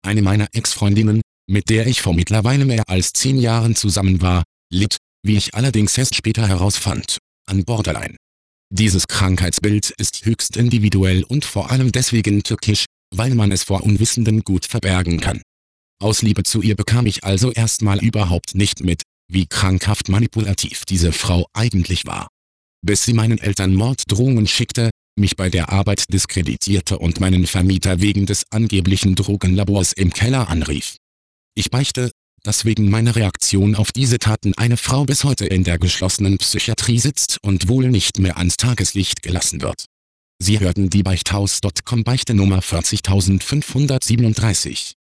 Eine meiner Ex-Freundinnen, mit der ich vor mittlerweile mehr als 10 Jahren zusammen war, litt, wie ich allerdings erst später herausfand, an Borderline. Dieses Krankheitsbild ist höchst individuell und vor allem deswegen tückisch, weil man es vor Unwissenden gut verbergen kann. Aus Liebe zu ihr bekam ich also erstmal überhaupt nicht mit, wie krankhaft manipulativ diese Frau eigentlich war. Bis sie meinen Eltern Morddrohungen schickte, mich bei der Arbeit diskreditierte und meinen Vermieter wegen des angeblichen Drogenlabors im Keller anrief. Ich beichte, dass wegen meiner Reaktion auf diese Taten eine Frau bis heute in der geschlossenen Psychiatrie sitzt und wohl nicht mehr ans Tageslicht gelassen wird. Sie hörten die Beichthaus.com Beichte Nummer 40537.